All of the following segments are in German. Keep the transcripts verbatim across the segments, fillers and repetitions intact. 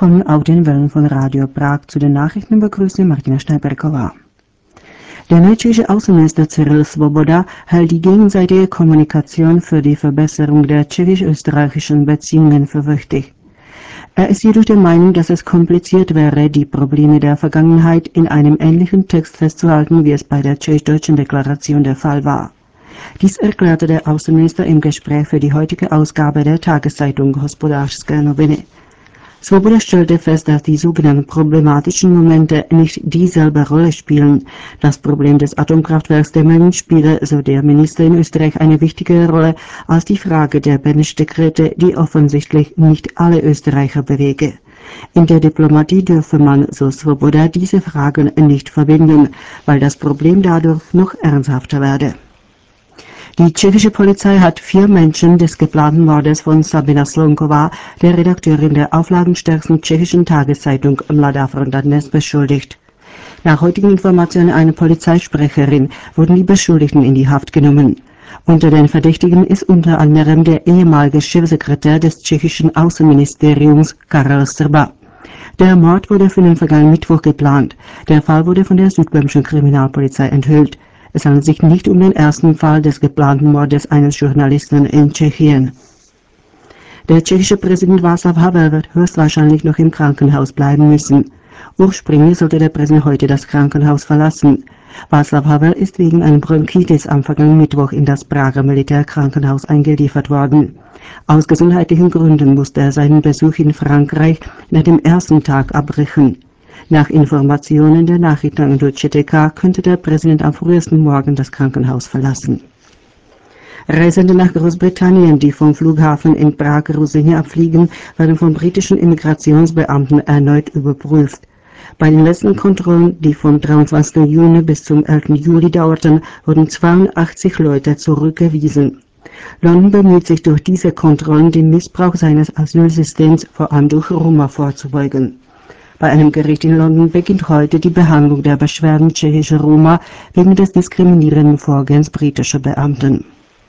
willkommen auf den Wellen von Radio Prag. Zu den Nachrichten begrüßt Sie Martina Schneiberková. Der neue tschechische Außenminister Cyril Svoboda hält die gegenseitige Kommunikation für die Verbesserung der tschechisch-österreichischen Beziehungen für wichtig. Er ist jedoch der Meinung, dass es kompliziert wäre, die Probleme der Vergangenheit in einem ähnlichen Text festzuhalten, wie es bei der tschechisch-deutschen Deklaration der Fall war. Dies erklärte der Außenminister im Gespräch für die heutige Ausgabe der Tageszeitung Hospodářské noviny. Svoboda stellte fest, dass die sogenannten problematischen Momente nicht dieselbe Rolle spielen. Das Problem des Atomkraftwerks Temelín spiele, so der Minister in Österreich, eine wichtigere Rolle als die Frage der Beneš-Dekrete, die offensichtlich nicht alle Österreicher bewege. In der Diplomatie dürfe man, so Svoboda, diese Fragen nicht verbinden, weil das Problem dadurch noch ernsthafter werde. Die tschechische Polizei hat vier Menschen des geplanten Mordes von Sabina Slonková, der Redakteurin der auflagenstärksten tschechischen Tageszeitung Mladá fronta dnes, beschuldigt. Nach heutigen Informationen einer Polizeisprecherin wurden die Beschuldigten in die Haft genommen. Unter den Verdächtigen ist unter anderem der ehemalige Chefsekretär des tschechischen Außenministeriums Karel Srba. Der Mord wurde für den vergangenen Mittwoch geplant. Der Fall wurde von der südböhmischen Kriminalpolizei enthüllt. Es handelt sich nicht um den ersten Fall des geplanten Mordes eines Journalisten in Tschechien. Der tschechische Präsident Václav Havel wird höchstwahrscheinlich noch im Krankenhaus bleiben müssen. Ursprünglich sollte der Präsident heute das Krankenhaus verlassen. Václav Havel ist wegen einer Bronchitis am vergangenen Mittwoch in das Prager Militärkrankenhaus eingeliefert worden. Aus gesundheitlichen Gründen musste er seinen Besuch in Frankreich nach dem ersten Tag abbrechen. Nach Informationen der Nachrichtenagentur C T K könnte der Präsident am frühesten Morgen das Krankenhaus verlassen. Reisende nach Großbritannien, die vom Flughafen in Prag-Ruzyně abfliegen, werden von britischen Immigrationsbeamten erneut überprüft. Bei den letzten Kontrollen, die vom dreiundzwanzigsten Juni bis zum elften Juli dauerten, wurden zweiundachtzig Leute zurückgewiesen. London bemüht sich durch diese Kontrollen, den Missbrauch seines Asylsystems vor allem durch Roma vorzubeugen. Bei einem Gericht in London beginnt heute die Behandlung der Beschwerden tschechischer Roma wegen des diskriminierenden Vorgehens britischer Beamten.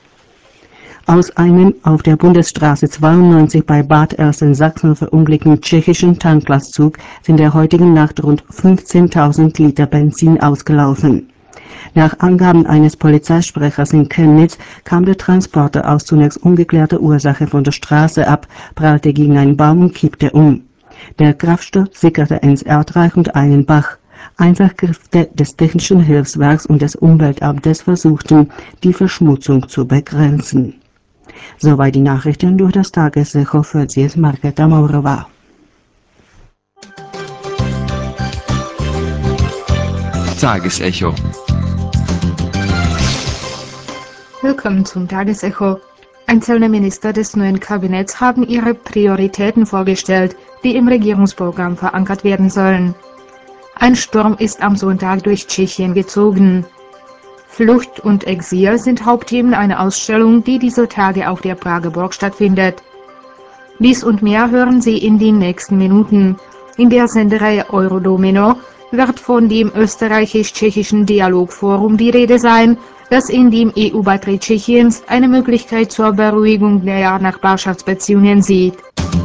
Aus einem auf der Bundesstraße zweiundneunzig bei Bad Elsen-Sachsen verunglückten tschechischen Tanklastzug sind der heutigen Nacht rund fünfzehntausend Liter Benzin ausgelaufen. Nach Angaben eines Polizeisprechers in Chemnitz kam der Transporter aus zunächst ungeklärter Ursache von der Straße ab, prallte gegen einen Baum und kippte um. Der Kraftstoff sickerte ins Erdreich und einen Bach. Einsatzkräfte des Technischen Hilfswerks und des Umweltamtes versuchten, die Verschmutzung zu begrenzen. Soweit die Nachrichten durch das Tagesecho, für Sie ist Markéta Maurová. Tagesecho. Willkommen zum Tagesecho. Einzelne Minister des neuen Kabinetts haben ihre Prioritäten vorgestellt, die im Regierungsprogramm verankert werden sollen. Ein Sturm ist am Sonntag durch Tschechien gezogen. Flucht und Exil sind Hauptthemen einer Ausstellung, die dieser Tage auf der Prager Burg stattfindet. Dies und mehr hören Sie in den nächsten Minuten. In der Sendereihe Eurodomino wird von dem österreichisch-tschechischen Dialogforum die Rede sein, das in dem E U-Beitritt Tschechiens eine Möglichkeit zur Beruhigung der Nachbarschaftsbeziehungen sieht.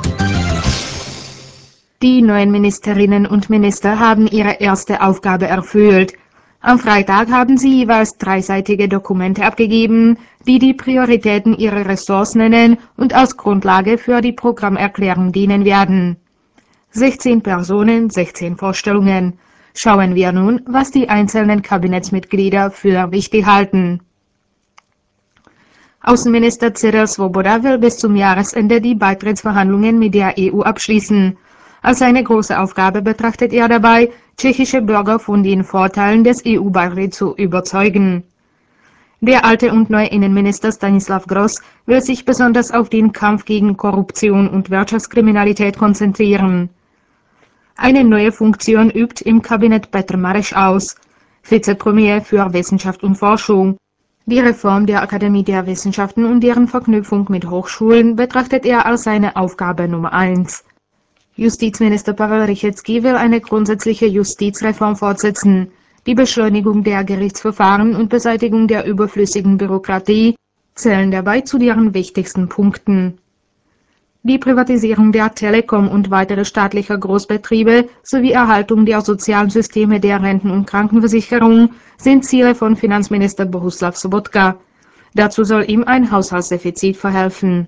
Die neuen Ministerinnen und Minister haben ihre erste Aufgabe erfüllt. Am Freitag haben sie jeweils dreiseitige Dokumente abgegeben, die die Prioritäten ihrer Ressorts nennen und als Grundlage für die Programmerklärung dienen werden. sechzehn Personen, sechzehn Vorstellungen. Schauen wir nun, was die einzelnen Kabinettsmitglieder für wichtig halten. Außenminister Cyril Svoboda will bis zum Jahresende die Beitrittsverhandlungen mit der E U abschließen. Als eine große Aufgabe betrachtet er dabei, tschechische Bürger von den Vorteilen des E U-Beitritts zu überzeugen. Der alte und neue Innenminister Stanislav Gross will sich besonders auf den Kampf gegen Korruption und Wirtschaftskriminalität konzentrieren. Eine neue Funktion übt im Kabinett Petr Mareš aus, Vizepremier für Wissenschaft und Forschung. Die Reform der Akademie der Wissenschaften und deren Verknüpfung mit Hochschulen betrachtet er als seine Aufgabe Nummer eins. Justizminister Pavel Rychetský will eine grundsätzliche Justizreform fortsetzen. Die Beschleunigung der Gerichtsverfahren und Beseitigung der überflüssigen Bürokratie zählen dabei zu deren wichtigsten Punkten. Die Privatisierung der Telekom und weitere staatlicher Großbetriebe sowie Erhaltung der sozialen Systeme der Renten- und Krankenversicherung sind Ziele von Finanzminister Bohuslav Sobotka. Dazu soll ihm ein Haushaltsdefizit verhelfen.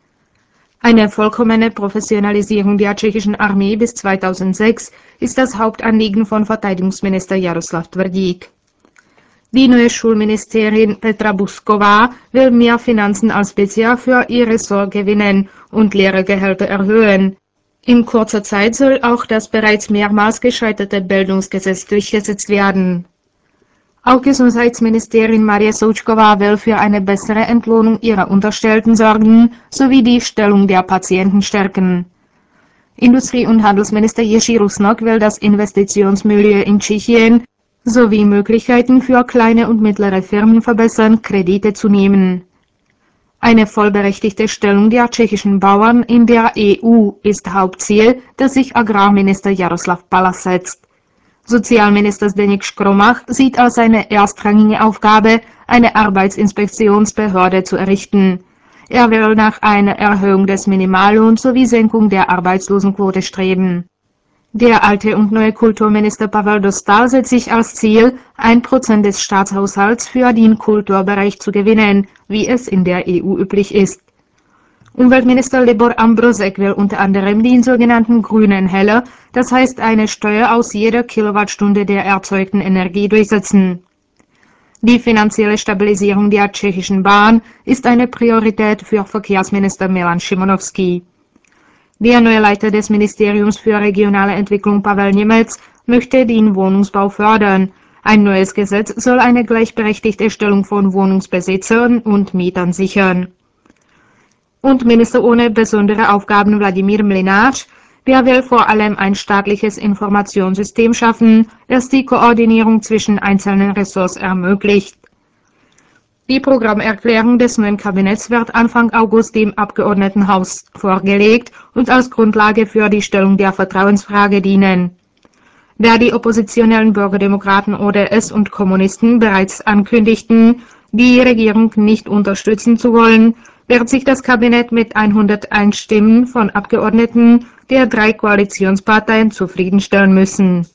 Eine vollkommene Professionalisierung der tschechischen Armee bis zweitausendsechs ist das Hauptanliegen von Verteidigungsminister Jaroslav Tvrdík. Die neue Schulministerin Petra Buzková will mehr Finanzen als bisher für ihr Ressort gewinnen und Lehrergehälter erhöhen. In kurzer Zeit soll auch das bereits mehrmals gescheiterte Bildungsgesetz durchgesetzt werden. Auch Gesundheitsministerin Maria Součková will für eine bessere Entlohnung ihrer Unterstellten sorgen sowie die Stellung der Patienten stärken. Industrie- und Handelsminister Jiří Rusnok will das Investitionsmilieu in Tschechien sowie Möglichkeiten für kleine und mittlere Firmen verbessern, Kredite zu nehmen. Eine vollberechtigte Stellung der tschechischen Bauern in der E U ist Hauptziel, das sich Agrarminister Jaroslav Pallas setzt. Sozialminister Zdeněk Škromach sieht als seine erstrangige Aufgabe, eine Arbeitsinspektionsbehörde zu errichten. Er will nach einer Erhöhung des Minimallohns sowie Senkung der Arbeitslosenquote streben. Der alte und neue Kulturminister Pavel Dostál setzt sich als Ziel, ein Prozent des Staatshaushalts für den Kulturbereich zu gewinnen, wie es in der E U üblich ist. Umweltminister Libor Ambrozek will unter anderem den sogenannten grünen Heller, das heißt eine Steuer aus jeder Kilowattstunde der erzeugten Energie, durchsetzen. Die finanzielle Stabilisierung der tschechischen Bahn ist eine Priorität für Verkehrsminister Milan Šimonovský. Der neue Leiter des Ministeriums für regionale Entwicklung Pavel Němec möchte den Wohnungsbau fördern. Ein neues Gesetz soll eine gleichberechtigte Stellung von Wohnungsbesitzern und Mietern sichern. Und Minister ohne besondere Aufgaben Wladimír Mlynář, der will vor allem ein staatliches Informationssystem schaffen, das die Koordinierung zwischen einzelnen Ressorts ermöglicht. Die Programmerklärung des neuen Kabinetts wird Anfang August dem Abgeordnetenhaus vorgelegt und als Grundlage für die Stellung der Vertrauensfrage dienen. Da die oppositionellen Bürgerdemokraten O D S und Kommunisten bereits ankündigten, die Regierung nicht unterstützen zu wollen, wird sich das Kabinett mit hunderteins Stimmen von Abgeordneten der drei Koalitionsparteien zufriedenstellen müssen.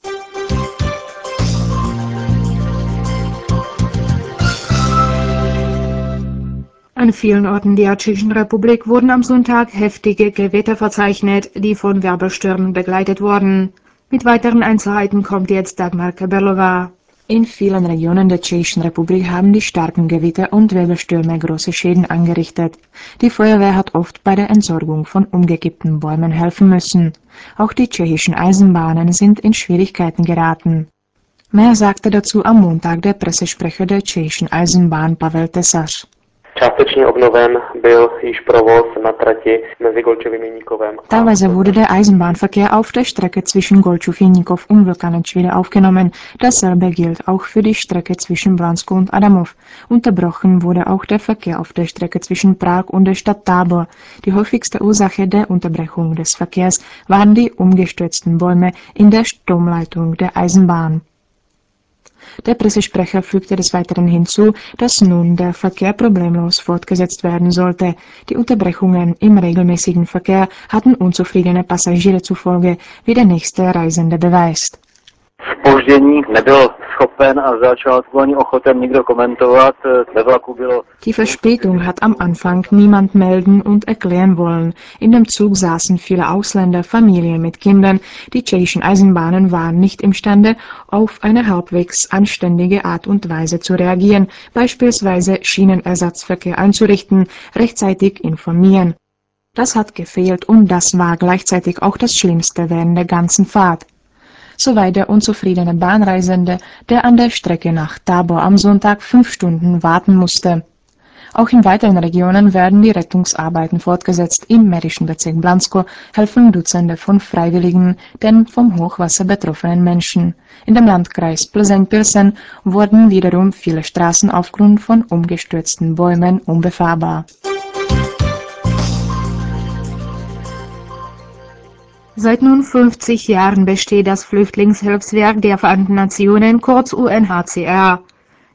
An vielen Orten der Tschechischen Republik wurden am Sonntag heftige Gewitter verzeichnet, die von Wirbelstürmen begleitet wurden. Mit weiteren Einzelheiten kommt jetzt Dagmar Keberlová. In vielen Regionen der Tschechischen Republik haben die starken Gewitter und Wirbelstürme große Schäden angerichtet. Die Feuerwehr hat oft bei der Entsorgung von umgekippten Bäumen helfen müssen. Auch die tschechischen Eisenbahnen sind in Schwierigkeiten geraten. Mehr sagte dazu am Montag der Pressesprecher der tschechischen Eisenbahn Pavel Tesař. Částečně obnoven byl již provoz na trati mezi Golčovým Jeníkovem. Teilweise wurde der Eisenbahnverkehr auf der Strecke zwischen Golčov Jeníkov und Vlkanec wieder aufgenommen. Dasselbe gilt auch für die Strecke zwischen Blansko und Adamov. Unterbrochen wurde auch der Verkehr auf der Strecke zwischen Prag und der Stadt Tábor. Die häufigste Ursache der Unterbrechung des Verkehrs waren die umgestürzten Bäume in der Stromleitung der Eisenbahn. Der Pressesprecher fügte des Weiteren hinzu, dass nun der Verkehr problemlos fortgesetzt werden sollte. Die Unterbrechungen im regelmäßigen Verkehr hatten unzufriedene Passagiere zur Folge, wie der nächste Reisende beweist. Zpoždění nebyl schopen a začátku ani ochoten nikdo komentovat. Ve vlaku bylo. Die Verspätung hat am Anfang niemand melden und erklären wollen. In dem Zug saßen viele Ausländer, Familien mit Kindern. Die tschechischen Eisenbahnen waren nicht imstande, auf eine halbwegs anständige Art und Weise zu reagieren, beispielsweise Schienenersatzverkehr einzurichten, rechtzeitig informieren. Das hat gefehlt und das war gleichzeitig auch das Schlimmste während der ganzen Fahrt. Soweit der unzufriedene Bahnreisende, der an der Strecke nach Tábor am Sonntag fünf Stunden warten musste. Auch in weiteren Regionen werden die Rettungsarbeiten fortgesetzt. Im mährischen Bezirk Blansko helfen Dutzende von Freiwilligen den vom Hochwasser betroffenen Menschen. In dem Landkreis Plzeň-Pilsen wurden wiederum viele Straßen aufgrund von umgestürzten Bäumen unbefahrbar. Seit nun fünfzig Jahren besteht das Flüchtlingshilfswerk der Vereinten Nationen, kurz U N H C R.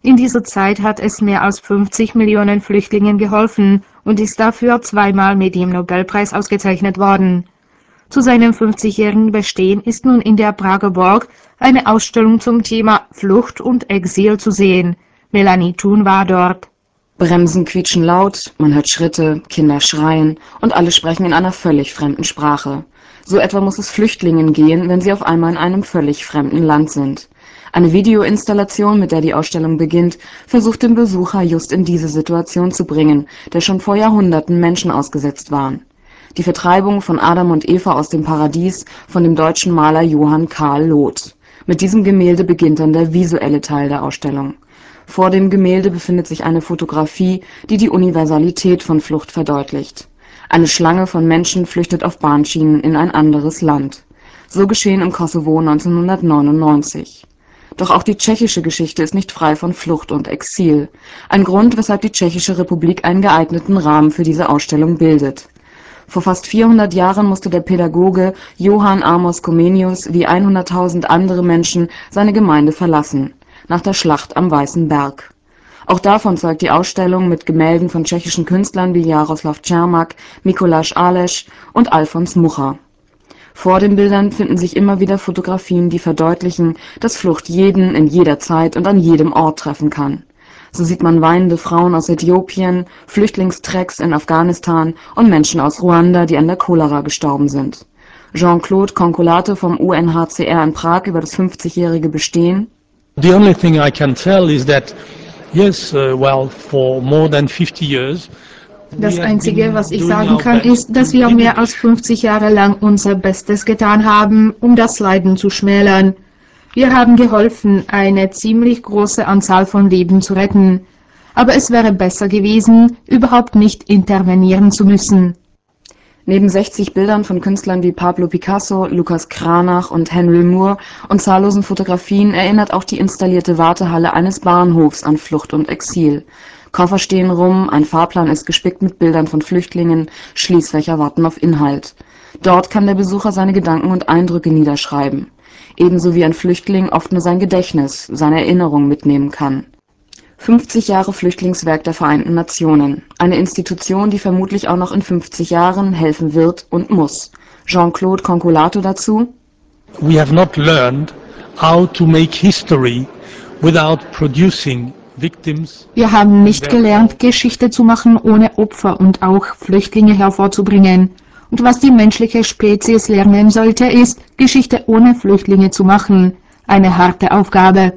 In dieser Zeit hat es mehr als fünfzig Millionen Flüchtlingen geholfen und ist dafür zweimal mit dem Nobelpreis ausgezeichnet worden. Zu seinem fünfzigjährigen Bestehen ist nun in der Prager Burg eine Ausstellung zum Thema Flucht und Exil zu sehen. Melanie Thun war dort. Bremsen quietschen laut, man hört Schritte, Kinder schreien und alle sprechen in einer völlig fremden Sprache. So etwa muss es Flüchtlingen gehen, wenn sie auf einmal in einem völlig fremden Land sind. Eine Videoinstallation, mit der die Ausstellung beginnt, versucht den Besucher just in diese Situation zu bringen, der schon vor Jahrhunderten Menschen ausgesetzt waren. Die Vertreibung von Adam und Eva aus dem Paradies von dem deutschen Maler Johann Karl Loth. Mit diesem Gemälde beginnt dann der visuelle Teil der Ausstellung. Vor dem Gemälde befindet sich eine Fotografie, die die Universalität von Flucht verdeutlicht. Eine Schlange von Menschen flüchtet auf Bahnschienen in ein anderes Land. So geschehen im Kosovo neunzehnhundertneunundneunzig. Doch auch die tschechische Geschichte ist nicht frei von Flucht und Exil. Ein Grund, weshalb die Tschechische Republik einen geeigneten Rahmen für diese Ausstellung bildet. Vor fast vierhundert Jahren musste der Pädagoge Johann Amos Comenius wie hunderttausend andere Menschen seine Gemeinde verlassen, nach der Schlacht am Weißen Berg. Auch davon zeugt die Ausstellung mit Gemälden von tschechischen Künstlern wie Jaroslav Čermák, Mikuláš Aleš und Alfons Mucha. Vor den Bildern finden sich immer wieder Fotografien, die verdeutlichen, dass Flucht jeden in jeder Zeit und an jedem Ort treffen kann. So sieht man weinende Frauen aus Äthiopien, Flüchtlingstrecks in Afghanistan und Menschen aus Ruanda, die an der Cholera gestorben sind. Jean-Claude Concolato vom U N H C R in Prag über das fünfzigjährige Bestehen. The only thing I can tell is that, yes, uh, well, for more than fifty years, Das Einzige, was ich sagen kann, ist, dass wir mehr als fünfzig Jahre lang unser Bestes getan haben, um das Leiden zu schmälern. Wir haben geholfen, eine ziemlich große Anzahl von Leben zu retten. Aber es wäre besser gewesen, überhaupt nicht intervenieren zu müssen. Neben sechzig Bildern von Künstlern wie Pablo Picasso, Lucas Cranach und Henry Moore und zahllosen Fotografien erinnert auch die installierte Wartehalle eines Bahnhofs an Flucht und Exil. Koffer stehen rum, ein Fahrplan ist gespickt mit Bildern von Flüchtlingen, Schließfächer warten auf Inhalt. Dort kann der Besucher seine Gedanken und Eindrücke niederschreiben. Ebenso wie ein Flüchtling oft nur sein Gedächtnis, seine Erinnerung mitnehmen kann. fünfzig Jahre Flüchtlingswerk der Vereinten Nationen. Eine Institution, die vermutlich auch noch in fünfzig Jahren helfen wird und muss. Jean-Claude Concolato dazu. We have not learned how to make history without producing victims. Wir haben nicht gelernt, Geschichte zu machen, ohne Opfer und auch Flüchtlinge hervorzubringen. Und was die menschliche Spezies lernen sollte, ist, Geschichte ohne Flüchtlinge zu machen. Eine harte Aufgabe.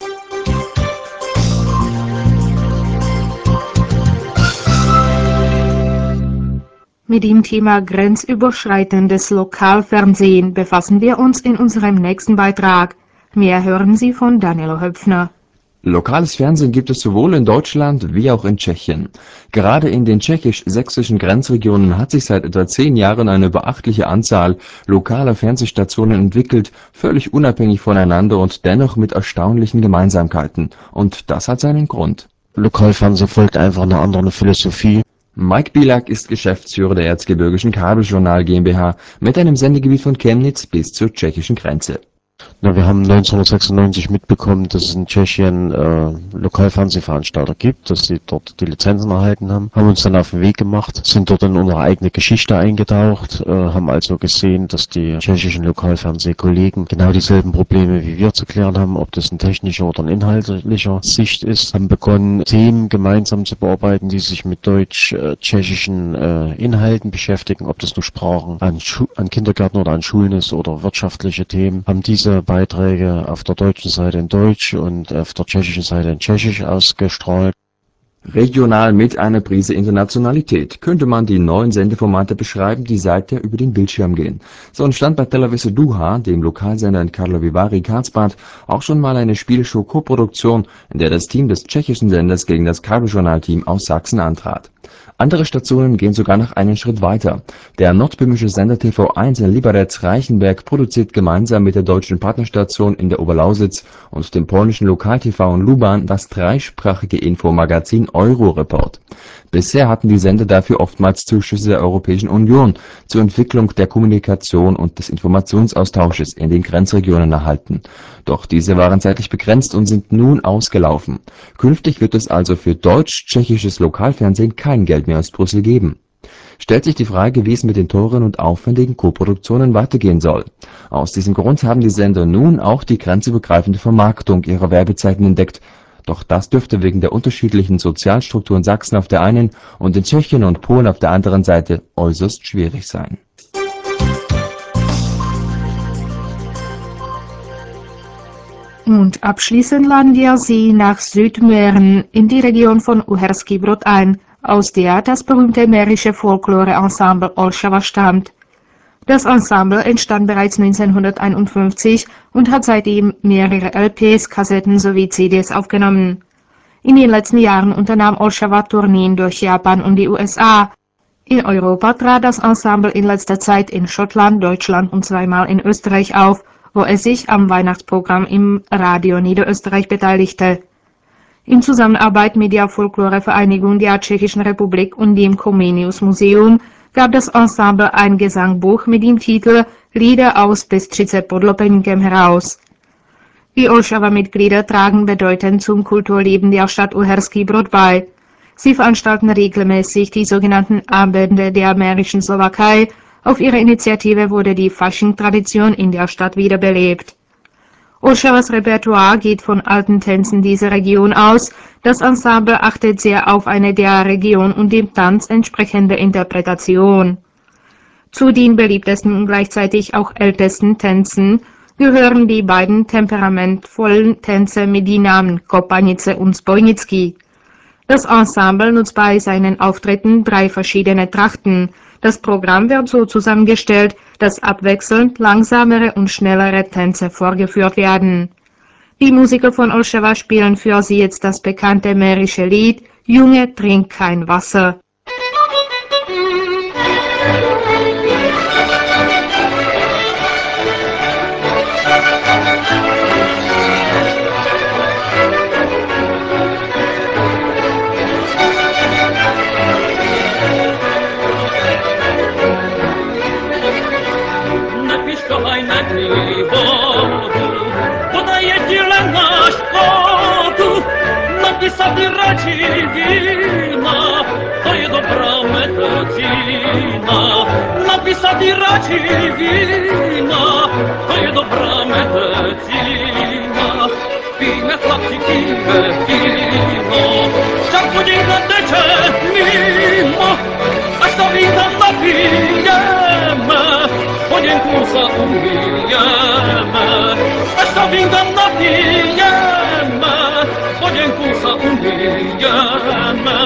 Mit dem Thema grenzüberschreitendes Lokalfernsehen befassen wir uns in unserem nächsten Beitrag. Mehr hören Sie von Danilo Höpfner. Lokales Fernsehen gibt es sowohl in Deutschland wie auch in Tschechien. Gerade in den tschechisch-sächsischen Grenzregionen hat sich seit etwa zehn Jahren eine beachtliche Anzahl lokaler Fernsehstationen entwickelt, völlig unabhängig voneinander und dennoch mit erstaunlichen Gemeinsamkeiten. Und das hat seinen Grund. Lokalfernsehen folgt einfach einer anderen Philosophie. Mike Bilak ist Geschäftsführer der Erzgebirgischen Kabeljournal GmbH mit einem Sendegebiet von Chemnitz bis zur tschechischen Grenze. Na, wir haben neunzehnhundertsechsundneunzig mitbekommen, dass es in Tschechien äh, Lokalfernsehveranstalter gibt, dass sie dort die Lizenzen erhalten haben, haben uns dann auf den Weg gemacht, sind dort in unsere eigene Geschichte eingetaucht, äh, haben also gesehen, dass die tschechischen Lokalfernsehkollegen genau dieselben Probleme wie wir zu klären haben, ob das in technischer oder in inhaltlicher Sicht ist, haben begonnen, Themen gemeinsam zu bearbeiten, die sich mit deutsch-tschechischen äh, Inhalten beschäftigen, ob das nur Sprachen an, Schu an Kindergärten oder an Schulen ist oder wirtschaftliche Themen, haben diese Beiträge auf der deutschen Seite in Deutsch und auf der tschechischen Seite in Tschechisch ausgestrahlt. Regional mit einer Prise Internationalität könnte man die neuen Sendeformate beschreiben, die seither über den Bildschirm gehen. So entstand bei Televize Duha, dem Lokalsender in Karlovy Vary Karlsbad, auch schon mal eine Spielshow-Koproduktion, in der das Team des tschechischen Senders gegen das Kabeljournal-Team aus Sachsen antrat. Andere Stationen gehen sogar noch einen Schritt weiter. Der nordböhmische Sender T V eins in Liberec-Reichenberg produziert gemeinsam mit der deutschen Partnerstation in der Oberlausitz und dem polnischen Lokal-T V in Luban das dreisprachige Infomagazin Euroreport. Bisher hatten die Sender dafür oftmals Zuschüsse der Europäischen Union zur Entwicklung der Kommunikation und des Informationsaustausches in den Grenzregionen erhalten. Doch diese waren zeitlich begrenzt und sind nun ausgelaufen. Künftig wird es also für deutsch-tschechisches Lokalfernsehen kein Geld mehr aus Brüssel geben. Stellt sich die Frage, wie es mit den teuren und aufwendigen Koproduktionen weitergehen soll. Aus diesem Grund haben die Sender nun auch die grenzübergreifende Vermarktung ihrer Werbezeiten entdeckt. Doch das dürfte wegen der unterschiedlichen Sozialstrukturen Sachsen auf der einen und in Tschechien und Polen auf der anderen Seite äußerst schwierig sein. Und abschließend laden wir Sie nach Südmähren in die Region von Uherský Brod ein, aus der das berühmte mährische Folklore-Ensemble Olšava stammt. Das Ensemble entstand bereits neunzehnhunderteinundfünfzig und hat seitdem mehrere L Ps, Kassetten sowie C Ds aufgenommen. In den letzten Jahren unternahm Olšava Tourneen durch Japan und die U S A. In Europa trat das Ensemble in letzter Zeit in Schottland, Deutschland und zweimal in Österreich auf, wo es sich am Weihnachtsprogramm im Radio Niederösterreich beteiligte. In Zusammenarbeit mit der Folklore-Vereinigung der Tschechischen Republik und dem Comenius Museum gab das Ensemble ein Gesangbuch mit dem Titel Lieder aus Bystřice pod Lopeníkem heraus. Die Olšava-Mitglieder tragen bedeutend zum Kulturleben der Stadt Uherský Brod bei. Sie veranstalten regelmäßig die sogenannten Abende der mährischen Slowakei. Auf ihre Initiative wurde die Fasching-Tradition in der Stadt wiederbelebt. Olšavas Repertoire geht von alten Tänzen dieser Region aus. Das Ensemble achtet sehr auf eine der Region und dem Tanz entsprechende Interpretation. Zu den beliebtesten und gleichzeitig auch ältesten Tänzen gehören die beiden temperamentvollen Tänze mit den Namen Kopanice und Spojnický. Das Ensemble nutzt bei seinen Auftritten drei verschiedene Trachten. Das Programm wird so zusammengestellt, dass abwechselnd langsamere und schnellere Tänze vorgeführt werden. Die Musiker von Olšava spielen für Sie jetzt das bekannte mährische Lied Junge, trink kein Wasser. Napísať radši vína, to je dobrá medicína. Napísať radši vína, to je dobrá medicína. Píme chlapci, píme víno, však hodinka teče mimo, až to vína napijeme, hodinku sa umijeme, až to vína napijeme, hodinku sa umijeme.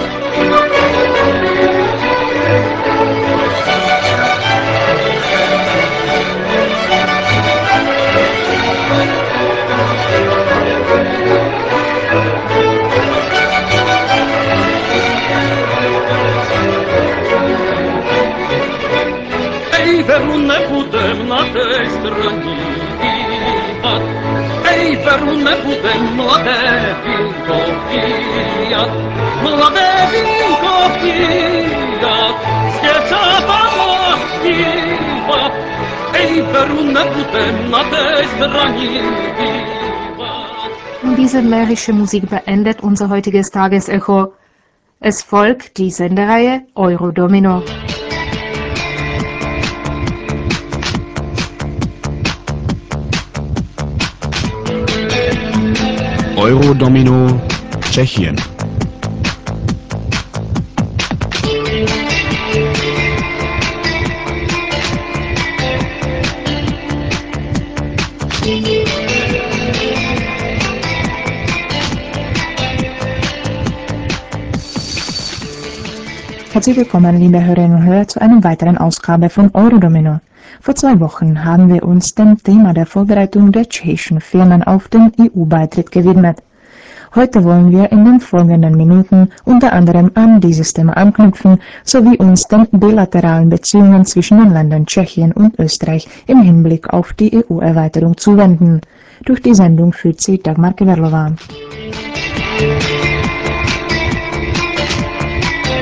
Ej, veru nebudem na tej straně bývat, ej, veru nebudem mladé vínko píjat, mladé vínko píjat, s děvčatama zpívat, ej, veru nebudem na té straně bývat. Und diese mährische Musik beendet unser heutiges Tagesecho. Es folgt die Sendereihe Eurodomino. Eurodomino Tschechien. Herzlich willkommen, liebe Hörerinnen und Hörer, zu einer weiteren Ausgabe von Eurodomino. Vor zwei Wochen haben wir uns dem Thema der Vorbereitung der tschechischen Firmen auf den E U-Beitritt gewidmet. Heute wollen wir in den folgenden Minuten unter anderem an dieses Thema anknüpfen, sowie uns den bilateralen Beziehungen zwischen den Ländern Tschechien und Österreich im Hinblick auf die E U-Erweiterung zuwenden. Durch die Sendung führt sie Dagmar Keverlová.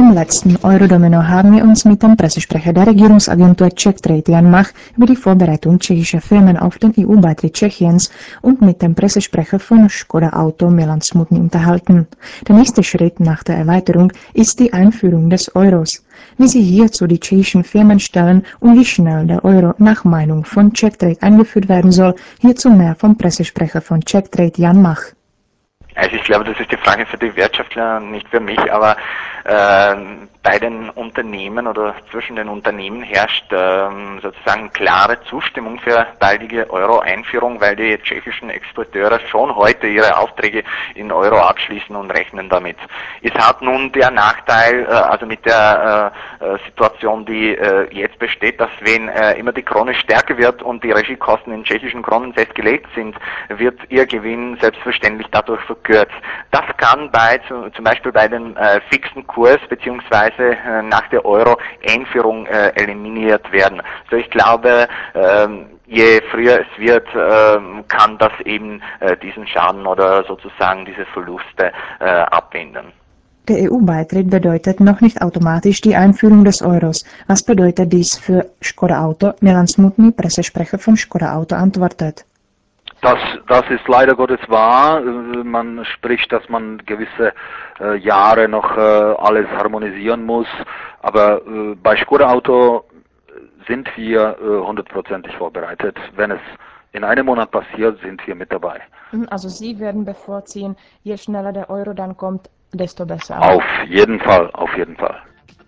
Im letzten Eurodomino haben wir uns mit dem Pressesprecher der Regierungsagentur CzechTrade Jan Mach über die Vorbereitung tschechischer Firmen auf den E U-Beitritt Tschechiens und mit dem Pressesprecher von Škoda Auto Milan Smutný unterhalten. Der nächste Schritt nach der Erweiterung ist die Einführung des Euros. Wie sich hierzu die tschechischen Firmen stellen und wie schnell der Euro nach Meinung von CzechTrade eingeführt werden soll, hierzu mehr vom Pressesprecher von CzechTrade Jan Mach. Also ich glaube, das ist die Frage für die Wirtschaftler, nicht für mich, aber äh, bei den Unternehmen oder zwischen den Unternehmen herrscht äh, sozusagen klare Zustimmung für baldige Euro-Einführung, weil die tschechischen Exporteure schon heute ihre Aufträge in Euro abschließen und rechnen damit. Es hat nun der Nachteil, äh, also mit der äh, Situation, die äh, jetzt besteht, dass wenn äh, immer die Krone stärker wird und die Regiekosten in tschechischen Kronen festgelegt sind, wird ihr Gewinn selbstverständlich dadurch verkürzt. Das kann bei zu, zum Beispiel bei dem äh, fixen Kurs beziehungsweise äh, nach der Euro-Einführung äh, eliminiert werden. Also ich glaube, äh, je früher es wird, äh, kann das eben äh, diesen Schaden oder sozusagen diese Verluste äh, abwenden. Der E U-Beitritt bedeutet noch nicht automatisch die Einführung des Euros. Was bedeutet dies für Škoda Auto? Milan Smutný, Pressesprecher von Škoda Auto, antwortet. Das, das ist leider Gottes wahr. Man spricht, dass man gewisse äh, Jahre noch äh, alles harmonisieren muss. Aber äh, bei Škoda Auto sind wir hundertprozentig äh, vorbereitet. Wenn es in einem Monat passiert, sind wir mit dabei. Also Sie werden bevorziehen, je schneller der Euro dann kommt, desto besser. Auf jeden Fall, auf jeden Fall.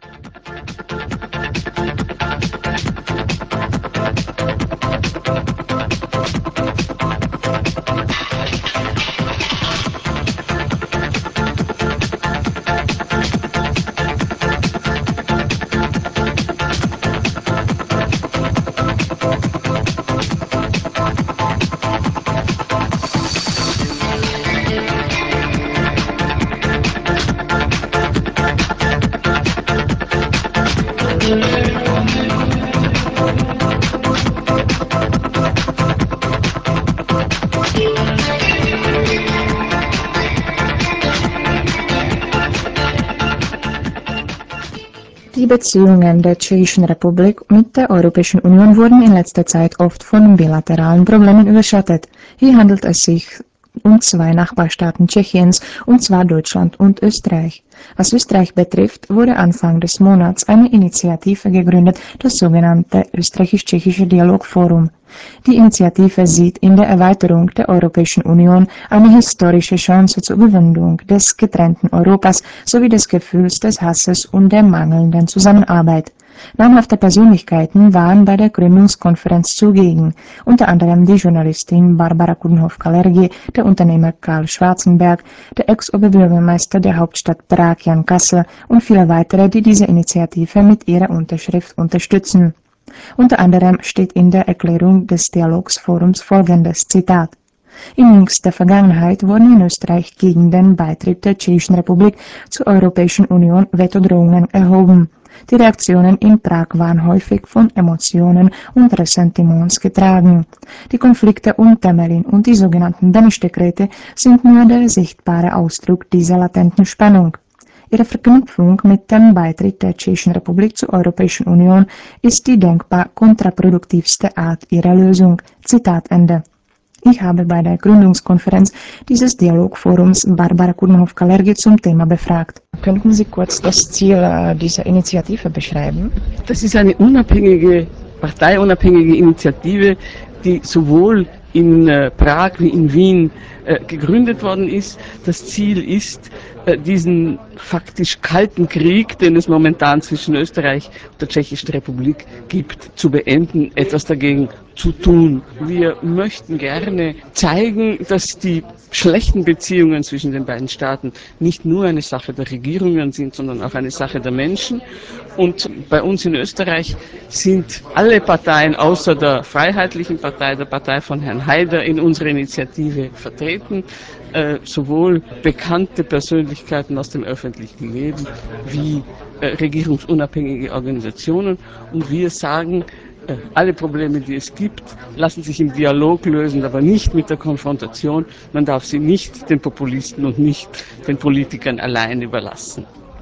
Die Beziehungen der Tschechischen Republik mit der Europäischen Union wurden in letzter Zeit oft von bilateralen Problemen überschattet. Hier handelt es sich um zwei Nachbarstaaten Tschechiens, und zwar Deutschland und Österreich. Was Österreich betrifft, wurde Anfang des Monats eine Initiative gegründet, das sogenannte Österreichisch-Tschechische Dialogforum. Die Initiative sieht in der Erweiterung der Europäischen Union eine historische Chance zur Überwindung des getrennten Europas sowie des Gefühls des Hasses und der mangelnden Zusammenarbeit. Namhafte Persönlichkeiten waren bei der Gründungskonferenz zugegen, unter anderem die Journalistin Barbara Coudenhove-Kalergi, der Unternehmer Karl Schwarzenberg, der Ex-Oberbürgermeister der Hauptstadt Prag Jan Kassel und viele weitere, die diese Initiative mit ihrer Unterschrift unterstützen. Unter anderem steht in der Erklärung des Dialogsforums folgendes Zitat: In jüngster Vergangenheit wurden in Österreich gegen den Beitritt der Tschechischen Republik zur Europäischen Union Vetodrohungen erhoben. Die Reaktionen in Prag waren häufig von Emotionen und Ressentiments getragen. Die Konflikte um Temelin und die sogenannten Beneš-Dekrete sind nur der sichtbare Ausdruck dieser latenten Spannung. Ihre Verknüpfung mit dem Beitritt der Tschechischen Republik zur Europäischen Union ist die denkbar kontraproduktivste Art ihrer Lösung. Zitat Ende. Ich habe bei der Gründungskonferenz dieses Dialogforums Barbara Coudenhove-Kalergi zum Thema befragt. Könnten Sie kurz das Ziel äh, dieser Initiative beschreiben? Das ist eine unabhängige, parteiunabhängige Initiative, die sowohl in äh, Prag wie in Wien äh, gegründet worden ist. Das Ziel ist, äh, diesen faktisch kalten Krieg, den es momentan zwischen Österreich und der Tschechischen Republik gibt, zu beenden, etwas dagegen zu tun. Wir möchten gerne zeigen, dass die schlechten Beziehungen zwischen den beiden Staaten nicht nur eine Sache der Regierungen sind, sondern auch eine Sache der Menschen. Und bei uns in Österreich sind alle Parteien außer der Freiheitlichen Partei, der Partei von Herrn Haider, in unserer Initiative vertreten. Äh, sowohl bekannte Persönlichkeiten aus dem öffentlichen Leben wie äh, regierungsunabhängige Organisationen. Und wir sagen, alle Probleme, die es gibt, lassen sich im Dialog lösen, aber nicht mit der Konfrontation. Man darf sie nicht den Populisten und nicht den Politikern allein überlassen.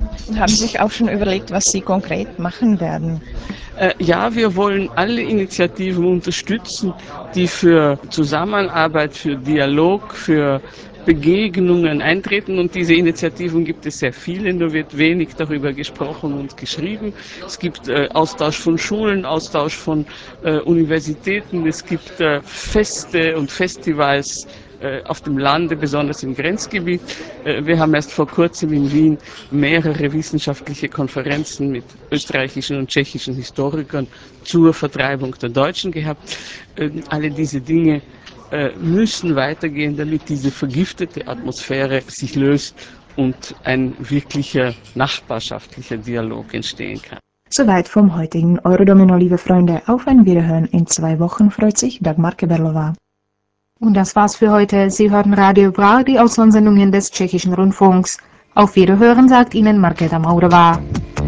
Haben Sie sich auch schon überlegt, was Sie konkret machen werden? Ja, wir wollen alle Initiativen unterstützen, die für Zusammenarbeit, für Dialog, für Begegnungen eintreten, und diese Initiativen gibt es sehr viele, nur wird wenig darüber gesprochen und geschrieben. Es gibt äh, Austausch von Schulen, Austausch von äh, Universitäten, es gibt äh, Feste und Festivals äh, auf dem Lande, besonders im Grenzgebiet. Äh, wir haben erst vor kurzem in Wien mehrere wissenschaftliche Konferenzen mit österreichischen und tschechischen Historikern zur Vertreibung der Deutschen gehabt. Äh, alle diese Dinge müssen weitergehen, damit diese vergiftete Atmosphäre sich löst und ein wirklicher nachbarschaftlicher Dialog entstehen kann. Soweit vom heutigen Eurodomino, liebe Freunde. Auf ein Wiederhören in zwei Wochen freut sich Dagmar Keberlová. Und das war's für heute. Sie hörten Radio Prag, die Auslandssendungen des Tschechischen Rundfunks. Auf Wiederhören sagt Ihnen Markéta Maurová.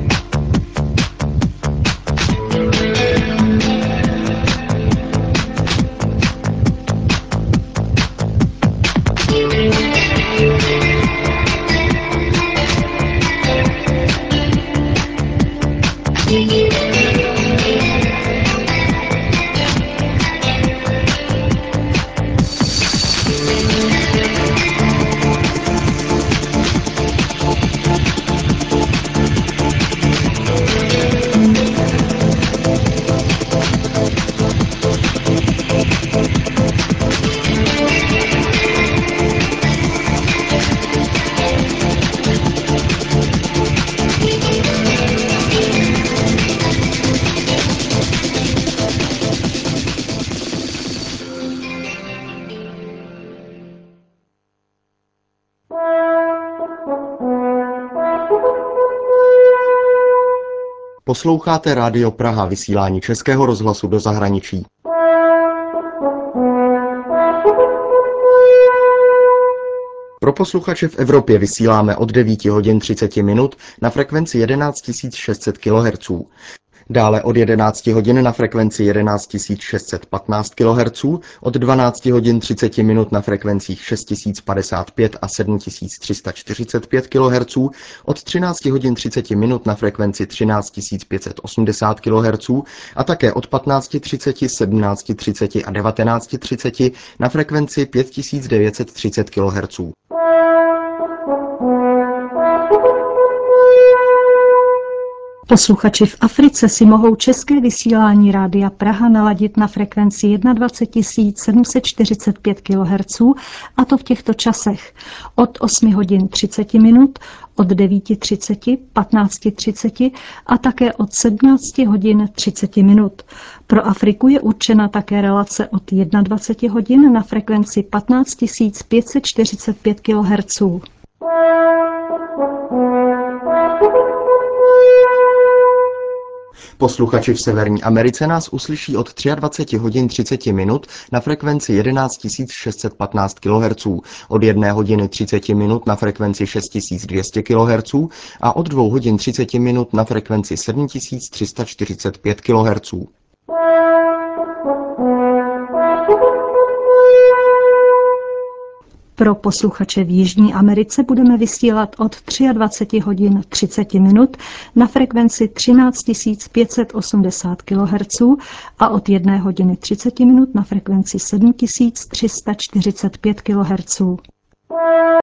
Posloucháte Rádio Praha, vysílání Českého rozhlasu do zahraničí. Pro posluchače v Evropě vysíláme od devíti hodin třicet minut na frekvenci jedenáct tisíc šest set kilohertzů. Dále od jedenácti hodin na frekvenci jedenáct tisíc šest set patnáct kilohertzů, od dvanácti hodin třicet minut na frekvencích šest tisíc padesát pět a sedm tisíc tři sta čtyřicet pět kilohertzů, od třinácti hodin třicet minut na frekvenci třináct tisíc pět set osmdesát kilohertzů a také od patnácti třicet, sedmnácti třicet a devatenácti třicet na frekvenci pět tisíc devět set třicet kilohertzů. Posluchači v Africe si mohou české vysílání Rádia Praha naladit na frekvenci dvacet jedna tisíc sedm set čtyřicet pět kilohertzů, a to v těchto časech od osmi hodin třicet minut, od devíti třicet, patnácti třicet a také od sedmnácti hodin třicet minut. Pro Afriku je určena také relace od dvacet jedna hodin na frekvenci patnáct tisíc pět set čtyřicet pět kilohertzů. Posluchači v Severní Americe nás uslyší od dvacet tři hodin třicet minut na frekvenci jedenáct tisíc šest set patnáct kilohertzů, od jedné hodiny třicet minut na frekvenci šest tisíc dvě stě kilohertzů a od dvou hodin třicet minut na frekvenci sedm tisíc tři sta čtyřicet pět kilohertzů. Pro posluchače v Jižní Americe budeme vysílat od dvacet tři hodin třicet minut na frekvenci třináct tisíc pět set osmdesát kilohertzů a od jedné hodiny třicet minut na frekvenci sedm tisíc tři sta čtyřicet pět kilohertzů.